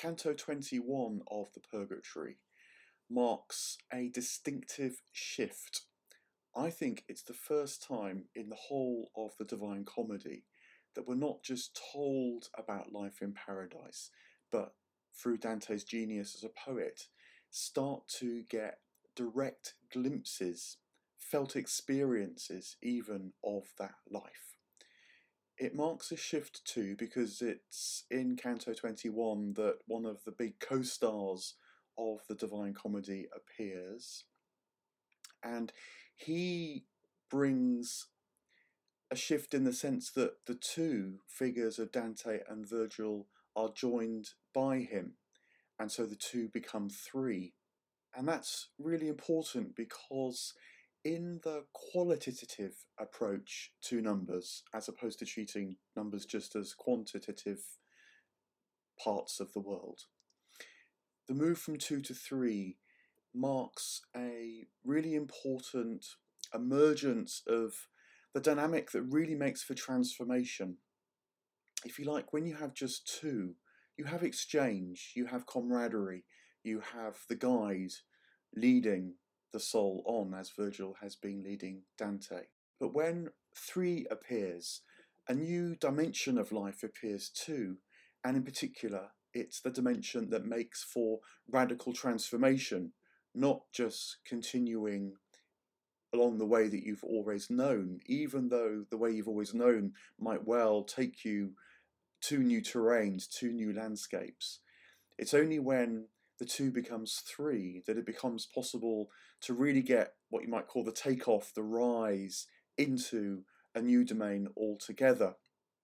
Canto 21 of the Purgatory marks a distinctive shift. I think it's the first time in the whole of the Divine Comedy that we're not just told about life in paradise, but through Dante's genius as a poet, start to get direct glimpses, felt experiences even of that life. It marks a shift too because it's in Canto 21 that one of the big co-stars of the Divine Comedy appears, and he brings a shift in the sense that the two figures of Dante and Virgil are joined by him, and so the two become three. And that's really important because in the qualitative approach to numbers, as opposed to treating numbers just as quantitative parts of the world, the move from 2 to 3 marks a really important emergence of the dynamic that really makes for transformation. If you like, when you have just two, you have exchange, you have camaraderie, you have the guide leading the soul on, as Virgil has been leading Dante. But when 3 appears, a new dimension of life appears too, and in particular, it's the dimension that makes for radical transformation, not just continuing along the way that you've always known, even though the way you've always known might well take you to new terrains, to new landscapes. It's only when the 2 becomes 3 that it becomes possible to really get what you might call the takeoff, the rise into a new domain altogether.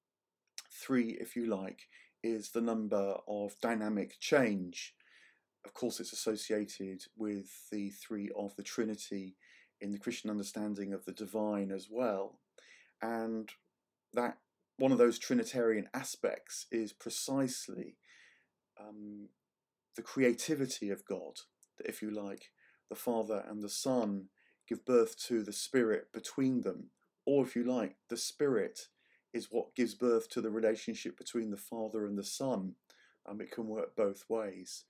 3, if you like, is the number of dynamic change. Of course, it's associated with the 3 of the Trinity in the Christian understanding of the divine as well. And that one of those Trinitarian aspects is precisely the creativity of God, that if you like, the Father and the Son give birth to the Spirit between them, or if you like, the Spirit is what gives birth to the relationship between the Father and the Son. It can work both ways,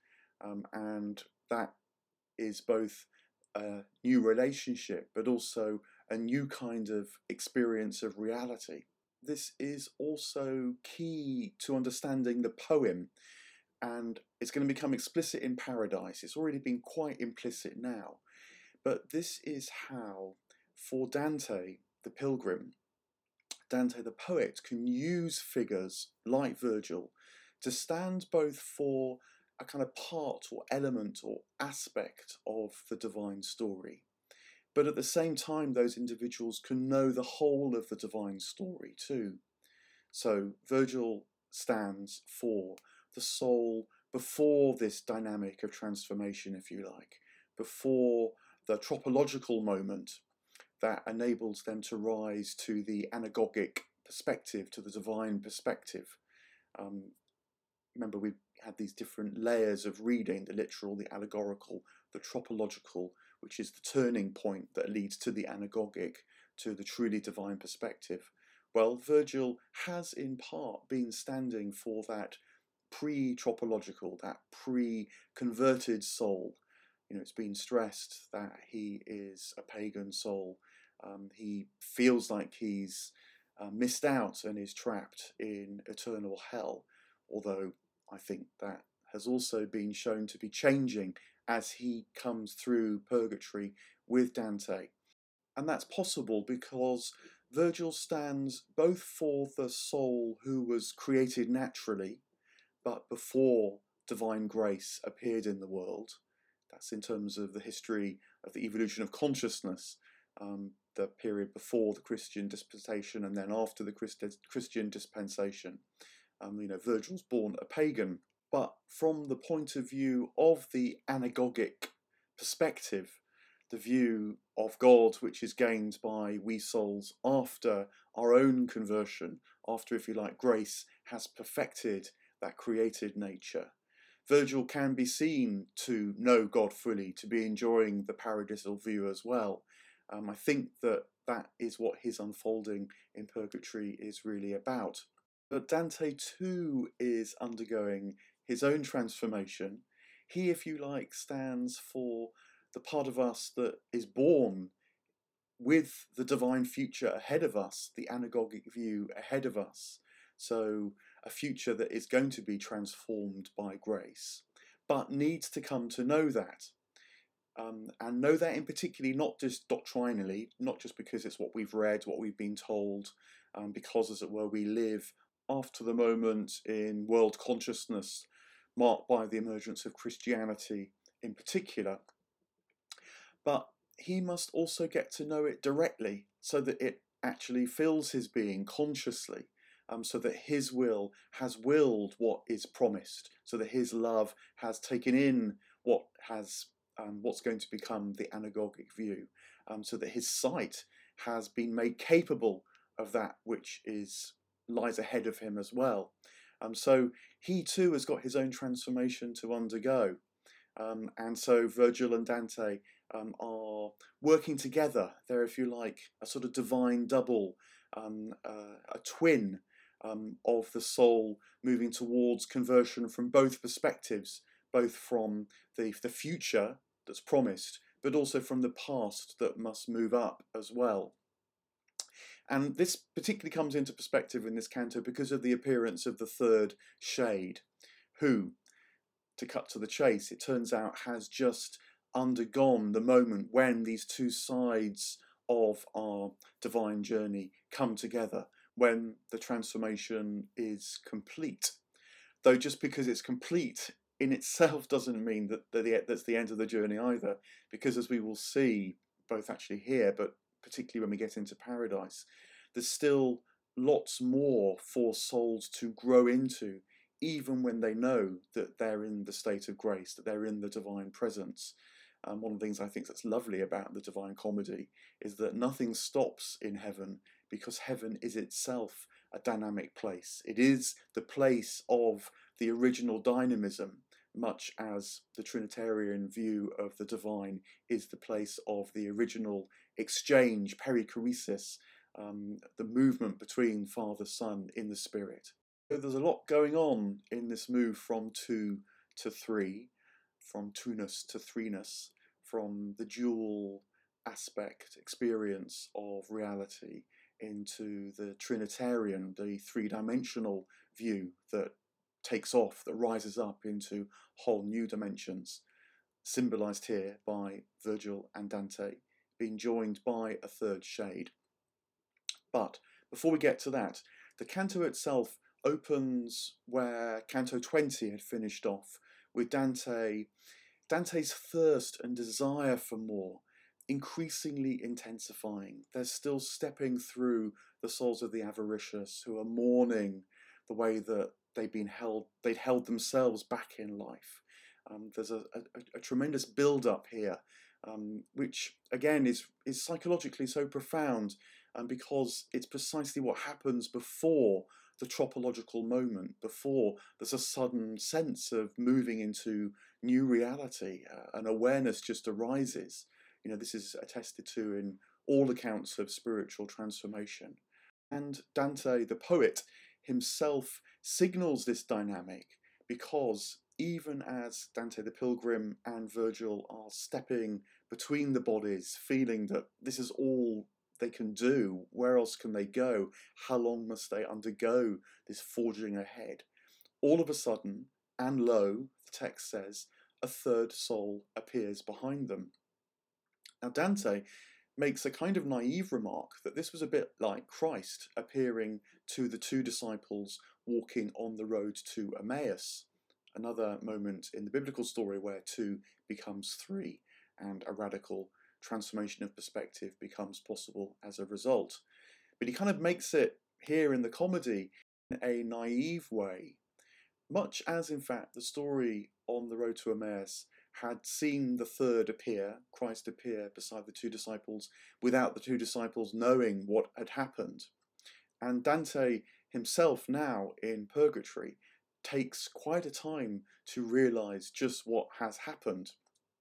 and that is both a new relationship but also a new kind of experience of reality. This is also key to understanding the poem, and it's going to become explicit in Paradise. It's already been quite implicit now, but this is how, for Dante the pilgrim, Dante the poet can use figures like Virgil to stand both for a kind of part or element or aspect of the divine story, but at the same time those individuals can know the whole of the divine story too. So Virgil stands for the soul before this dynamic of transformation, if you like, before the tropological moment that enables them to rise to the anagogic perspective, to the divine perspective. Remember, we had these different layers of reading, the literal, the allegorical, the tropological, which is the turning point that leads to the anagogic, to the truly divine perspective. Well, Virgil has in part been standing for that pre-tropological, that pre-converted soul. It's been stressed that he is a pagan soul. He feels like he's missed out and is trapped in eternal hell, although I think that has also been shown to be changing as he comes through purgatory with Dante. And that's possible because Virgil stands both for the soul who was created naturally, but before divine grace appeared in the world. That's in terms of the history of the evolution of consciousness, the period before the Christian dispensation and then after the Christian dispensation. Virgil's born a pagan, but from the point of view of the anagogic perspective, the view of God which is gained by we souls after our own conversion, after, if you like, grace has perfected that created nature, Virgil can be seen to know God fully, to be enjoying the paradisal view as well. I think that is what his unfolding in purgatory is really about. But Dante too is undergoing his own transformation. He, if you like, stands for the part of us that is born with the divine future ahead of us, the anagogic view ahead of us. So, a future that is going to be transformed by grace, but needs to come to know that. And know that in particularly, not just doctrinally, not just because it's what we've read, what we've been told, because, as it were, we live after the moment in world consciousness marked by the emergence of Christianity in particular. But he must also get to know it directly so that it actually fills his being consciously, so that his will has willed what is promised, so that his love has taken in what has what's going to become the anagogic view, so that his sight has been made capable of that which lies ahead of him as well. So he too has got his own transformation to undergo. And so Virgil and Dante are working together. They're, if you like, a sort of divine double, a twin of the soul moving towards conversion from both perspectives, both from the future that's promised, but also from the past that must move up as well. And this particularly comes into perspective in this canto because of the appearance of the third shade, who, to cut to the chase, it turns out has just undergone the moment when these two sides of our divine journey come together, when the transformation is complete. Though just because it's complete in itself doesn't mean that's the end of the journey either, because as we will see, both actually here, but particularly when we get into paradise, there's still lots more for souls to grow into, even when they know that they're in the state of grace, that they're in the divine presence. One of the things I think that's lovely about the Divine Comedy is that nothing stops in heaven, because heaven is itself a dynamic place. It is the place of the original dynamism, much as the Trinitarian view of the divine is the place of the original exchange, perichoresis, the movement between Father, Son in the Spirit. So there's a lot going on in this move from 2 to 3, from two-ness to threeness, from the dual aspect experience of reality into the Trinitarian, the three-dimensional view that takes off, that rises up into whole new dimensions, symbolised here by Virgil and Dante, being joined by a third shade. But before we get to that, the canto itself opens where Canto 20 had finished off, with Dante's thirst and desire for more increasingly intensifying. They're still stepping through the souls of the avaricious, who are mourning the way that they'd held themselves back in life. There's a tremendous build-up here, which again is psychologically so profound, because it's precisely what happens before the tropological moment, before there's a sudden sense of moving into new reality. An awareness just arises. This is attested to in all accounts of spiritual transformation. And Dante, the poet, himself signals this dynamic, because even as Dante the Pilgrim and Virgil are stepping between the bodies, feeling that this is all they can do, where else can they go, how long must they undergo this forging ahead, all of a sudden, and lo, the text says, a third soul appears behind them. Now Dante makes a kind of naive remark that this was a bit like Christ appearing to the two disciples walking on the road to Emmaus, another moment in the biblical story where two becomes three, and a radical transformation of perspective becomes possible as a result. But he kind of makes it here in the comedy in a naive way, much as in fact the story on the road to Emmaus had seen the third appear, Christ appear beside the two disciples, without the two disciples knowing what had happened. And Dante himself now in purgatory takes quite a time to realise just what has happened.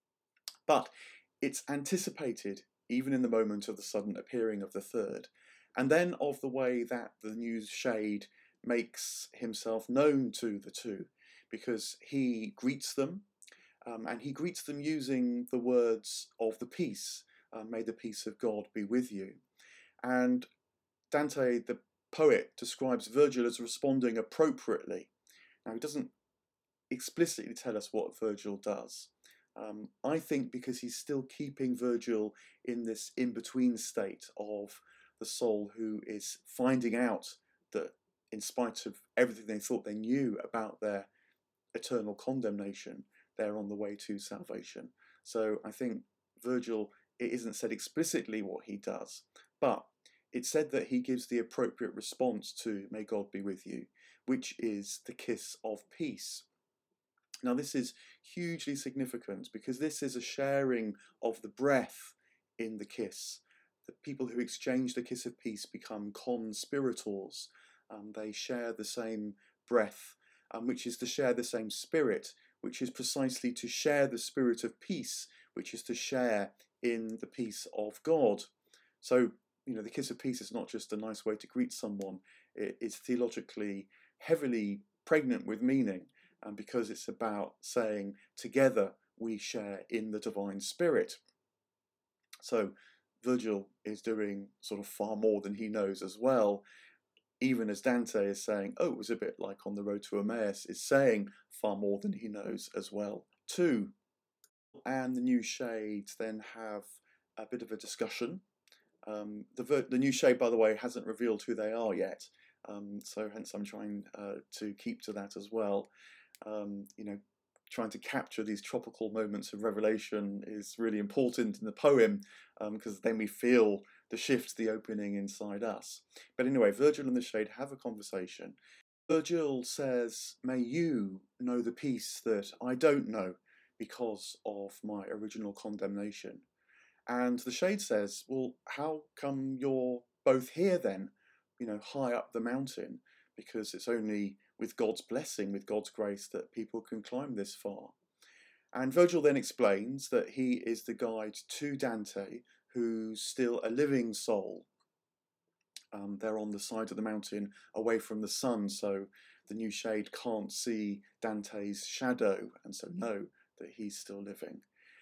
But it's anticipated, even in the moment of the sudden appearing of the third, and then of the way that the new shade makes himself known to the two, because he greets them, and he greets them using the words of the peace, may the peace of God be with you. And Dante, the poet, describes Virgil as responding appropriately. Now, he doesn't explicitly tell us what Virgil does. I think because he's still keeping Virgil in this in-between state of the soul who is finding out that in spite of everything they thought they knew about their eternal condemnation, they're on the way to salvation. So I think Virgil, it isn't said explicitly what he does, but it's said that he gives the appropriate response to "May God be with you," which is the kiss of peace. Now, this is hugely significant because this is a sharing of the breath in the kiss. The people who exchange the kiss of peace become conspirators. They share the same breath, which is to share the same spirit, which is precisely to share the spirit of peace, which is to share in the peace of God. So, the kiss of peace is not just a nice way to greet someone, it is theologically heavily pregnant with meaning, because it's about saying together we share in the divine spirit. So Virgil is doing sort of far more than he knows as well, even as Dante is saying, oh, it was a bit like on the road to Emmaus, is saying far more than he knows as well too. And the new shades then have a bit of a discussion. The new shade, by the way, hasn't revealed who they are yet, so hence I'm trying to keep to that as well. Trying to capture these tropical moments of revelation is really important in the poem, because then we feel the shift, the opening inside us. But anyway, Virgil and the shade have a conversation. Virgil says, may you know the peace that I don't know because of my original condemnation. And the shade says, well, how come you're both here then, high up the mountain? Because it's only with God's blessing, with God's grace, that people can climb this far. And Virgil then explains that he is the guide to Dante, who's still a living soul. They're on the side of the mountain away from the sun, so the new shade can't see Dante's shadow, and so know that he's still living.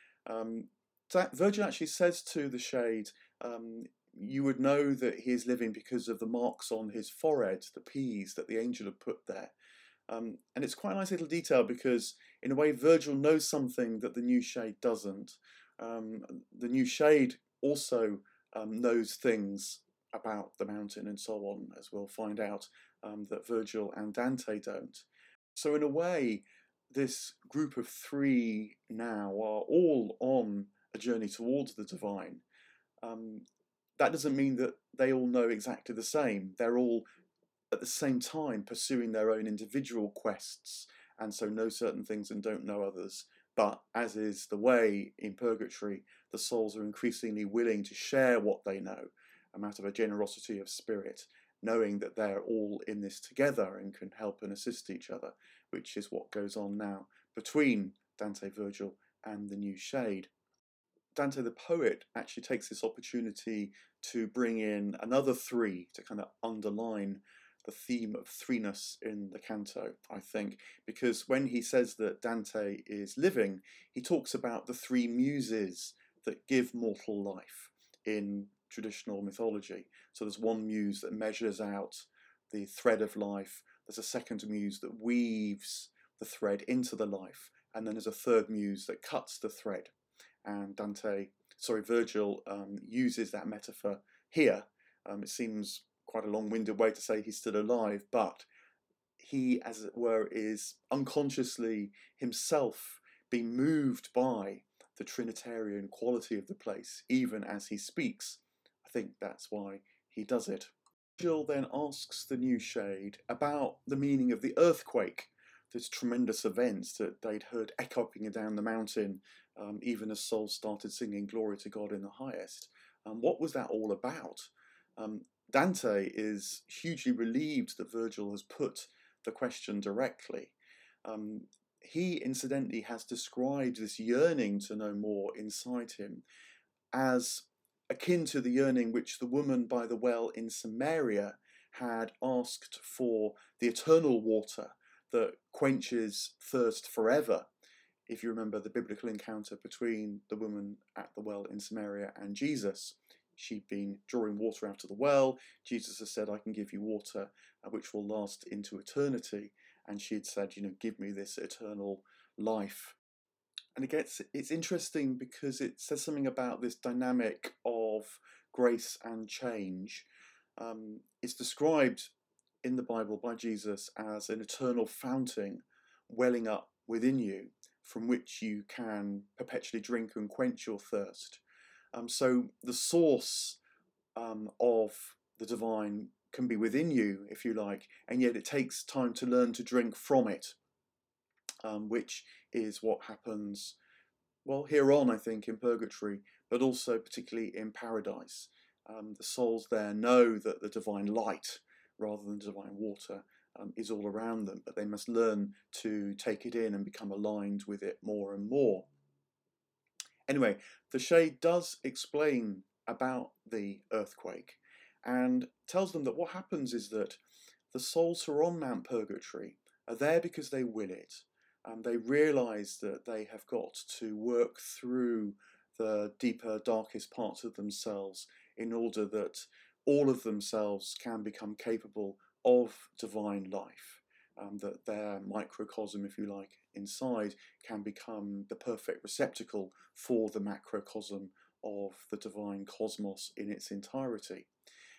Virgil actually says to the shade, you would know that he is living because of the marks on his forehead, the P's that the angel had put there. And it's quite a nice little detail because, in a way, Virgil knows something that the new shade doesn't. The new shade also knows things about the mountain and so on, as we'll find out, that Virgil and Dante don't. So in a way, this group of three now are all on a journey towards the divine. That doesn't mean that they all know exactly the same. They're all at the same time pursuing their own individual quests, and so know certain things and don't know others. But as is the way in purgatory, the souls are increasingly willing to share what they know, out of a generosity of spirit, knowing that they're all in this together and can help and assist each other, which is what goes on now between Dante, Virgil, and the new shade. Dante the poet actually takes this opportunity to bring in another three to kind of underline the theme of threeness in the canto, I think, because when he says that Dante is living, he talks about the three muses that give mortal life in traditional mythology. So there's one muse that measures out the thread of life, there's a second muse that weaves the thread into the life, and then there's a third muse that cuts the thread. And Virgil uses that metaphor here. It seems quite a long-winded way to say he's still alive, but he, as it were, is unconsciously himself being moved by the Trinitarian quality of the place, even as he speaks. I think that's why he does it. Virgil then asks the new shade about the meaning of the earthquake, this tremendous events that they'd heard echoing down the mountain, even as souls started singing glory to God in the highest. What was that all about? Dante is hugely relieved that Virgil has put the question directly. He incidentally has described this yearning to know more inside him as akin to the yearning which the woman by the well in Samaria had asked for the eternal water that quenches thirst forever. If you remember the biblical encounter between the woman at the well in Samaria and Jesus, she'd been drawing water out of the well. Jesus has said, I can give you water which will last into eternity. And she had said, give me this eternal life. And it's interesting because it says something about this dynamic of grace and change. It's described in the Bible by Jesus as an eternal fountain welling up within you, from which you can perpetually drink and quench your thirst. So the source of the divine can be within you, if you like, and yet it takes time to learn to drink from it, which is what happens, well, here on, I think, in purgatory, but also particularly in paradise. The souls there know that the divine light, rather than divine water, is all around them, but they must learn to take it in and become aligned with it more and more. Anyway, the Shade does explain about the earthquake and tells them that what happens is that the souls who are on Mount Purgatory are there because they will it. They realise that they have got to work through the deeper, darkest parts of themselves in order that all of themselves can become capable of divine life, that their microcosm, if you like, inside can become the perfect receptacle for the macrocosm of the divine cosmos in its entirety.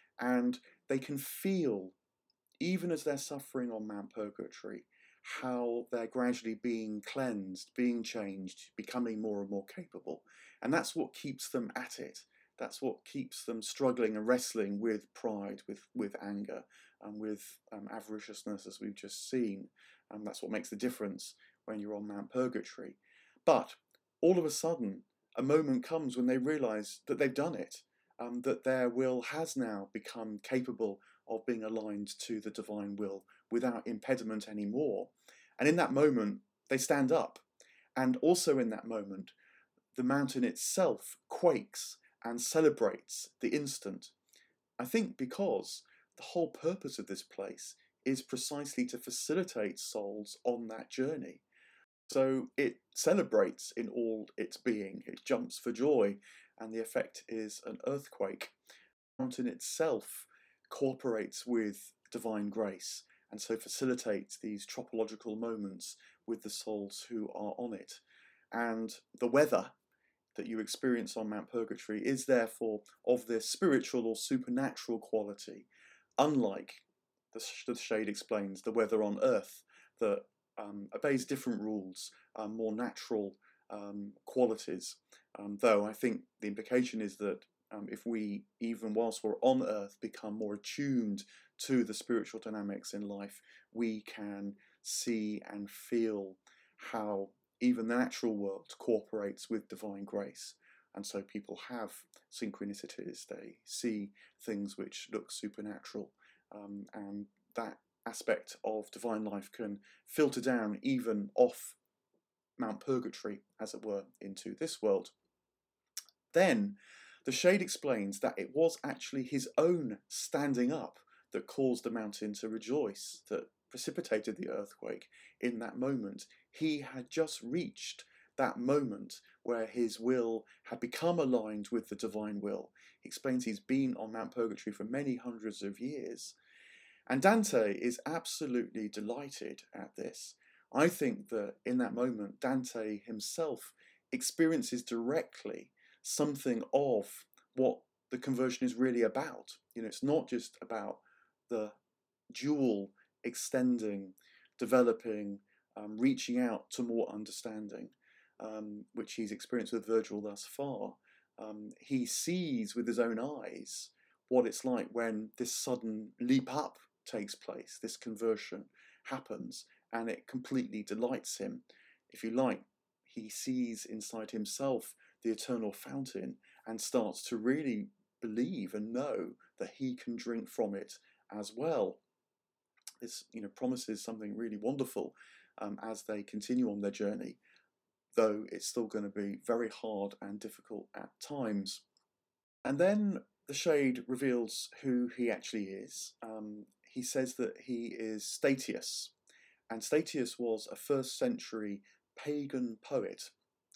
And they can feel, even as they're suffering on Mount Purgatory, how they're gradually being cleansed, being changed, becoming more and more capable. And that's what keeps them at it. That's what keeps them struggling and wrestling with pride, with anger, and with avariciousness, as we've just seen. And that's what makes the difference when you're on Mount Purgatory. But all of a sudden, a moment comes when they realise that they've done it, that their will has now become capable of being aligned to the divine will without impediment anymore. And in that moment, they stand up. And also in that moment, the mountain itself quakes and celebrates the instant. I think because the whole purpose of this place is precisely to facilitate souls on that journey. So it celebrates in all its being, it jumps for joy, and the effect is an earthquake. The mountain itself cooperates with divine grace, and so facilitates these tropological moments with the souls who are on it. And the weather that you experience on Mount Purgatory is therefore of this spiritual or supernatural quality, unlike, the Shade explains, the weather on earth that obeys different rules, more natural qualities. Though I think the implication is that if we, even whilst we're on earth, become more attuned to the spiritual dynamics in life, we can see and feel how even the natural world cooperates with divine grace. And so people have synchronicities, they see things which look supernatural, and that aspect of divine life can filter down even off Mount Purgatory, as it were, into this world. Then the Shade explains that it was actually his own standing up that caused the mountain to rejoice, that precipitated the earthquake in that moment. He had just reached that moment where his will had become aligned with the divine will. He explains he's been on Mount Purgatory for many hundreds of years. And Dante is absolutely delighted at this. I think that in that moment, Dante himself experiences directly something of what the conversion is really about. It's not just about the dual extending, developing, reaching out to more understanding, which he's experienced with Virgil thus far. He sees with his own eyes what it's like when this sudden leap up takes place, this conversion happens, and it completely delights him. If you like, he sees inside himself the eternal fountain and starts to really believe and know that he can drink from it as well. This, promises something really wonderful as they continue on their journey, though it's still going to be very hard and difficult at times. And then the Shade reveals who he actually is. He says that he is Statius, And Statius was a first century pagan poet,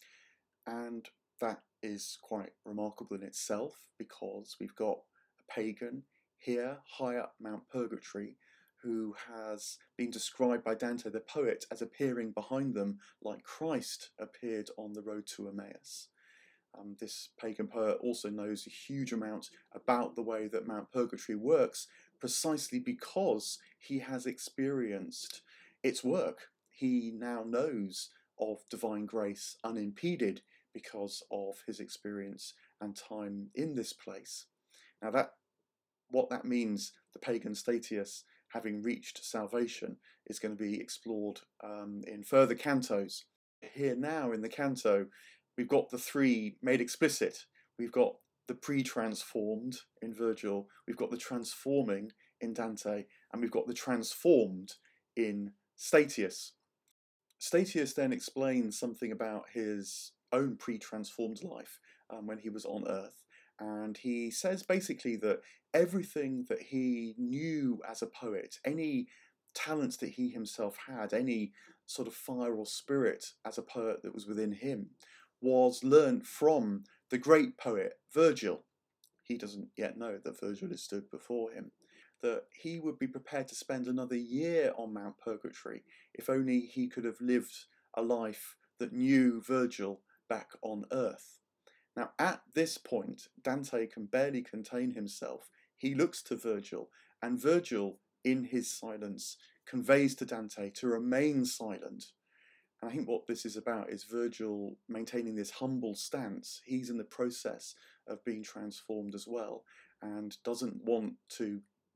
and that is quite remarkable in itself because we've got a pagan here high up Mount Purgatory who has been described by Dante the poet as appearing behind them like Christ appeared on the road to Emmaus. This pagan poet also knows a huge amount about the way that Mount Purgatory works precisely because he has experienced its work. He now knows of divine grace unimpeded because of his experience and time in this place. Now, what that means, the pagan Statius having reached salvation, is going to be explored in further cantos. Here now in the canto, we've got the three made explicit. We've got the pre-transformed in Virgil, we've got the transforming in Dante, and we've got the transformed in Statius. Statius then explains something about his own pre-transformed life when he was on Earth, and he says basically that everything that he knew as a poet, any talents that he himself had, any sort of fire or spirit as a poet that was within him, was learnt from the great poet Virgil. He doesn't yet know that Virgil has stood before him. That he would be prepared to spend another year on Mount Purgatory if only he could have lived a life that knew Virgil back on Earth. Now, at this point, Dante can barely contain himself. He looks to Virgil, and Virgil, in his silence, conveys to Dante to remain silent. And I think what this is about is Virgil maintaining this humble stance. He's in the process of being transformed as well, and doesn't want to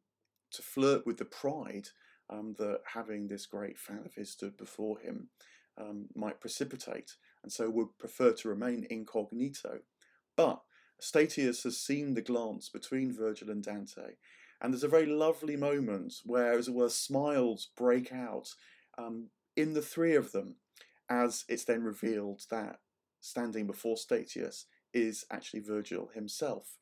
flirt with the pride that having this great fan of his stood before him might precipitate, and so would prefer to remain incognito. But Statius has seen the glance between Virgil and Dante, and there's a very lovely moment where, as it were, smiles break out in the three of them, as it's then revealed that standing before Statius is actually Virgil himself.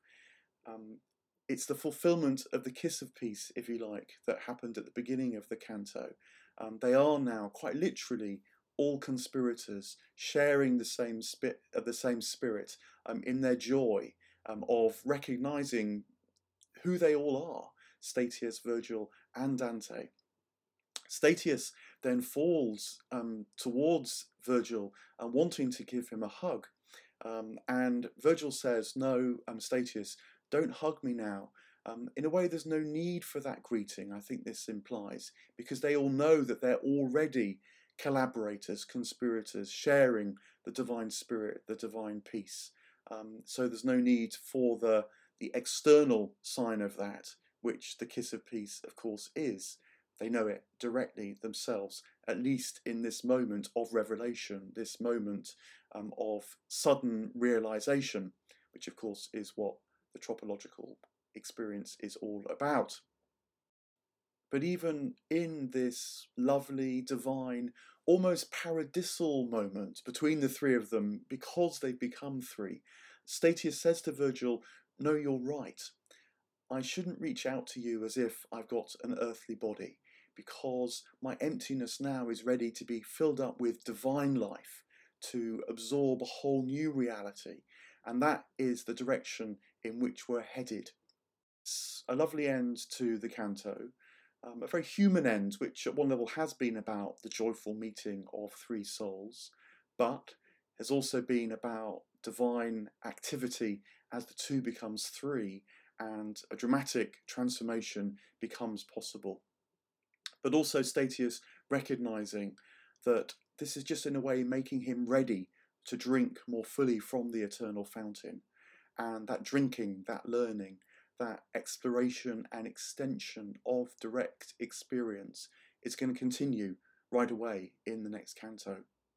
It's the fulfillment of the kiss of peace, if you like, that happened at the beginning of the canto. They are now quite literally all conspirators, sharing the same spirit in their joy of recognising who they all are, Statius, Virgil, and Dante. Statius then falls towards Virgil, wanting to give him a hug. And Virgil says, "No, Statius, don't hug me now." In a way, there's no need for that greeting, I think this implies, because they all know that they're already collaborators, conspirators, sharing the divine spirit, the divine peace. So there's no need for the external sign of that, which the kiss of peace, of course, is. They know it directly themselves, at least in this moment of revelation, this moment of sudden realization, which of course is what the tropological experience is all about. But even in this lovely, divine, almost paradisal moment between the three of them, because they've become three, Statius says to Virgil, "No, you're right. I shouldn't reach out to you as if I've got an earthly body, because my emptiness now is ready to be filled up with divine life, to absorb a whole new reality, and that is the direction in which we're headed." It's a lovely end to the canto, a very human end, which at one level has been about the joyful meeting of three souls, but has also been about divine activity as the two becomes three, and a dramatic transformation becomes possible. But also Statius recognising that this is just in a way making him ready to drink more fully from the eternal fountain, and that drinking, that learning, that exploration and extension of direct experience is going to continue right away in the next canto.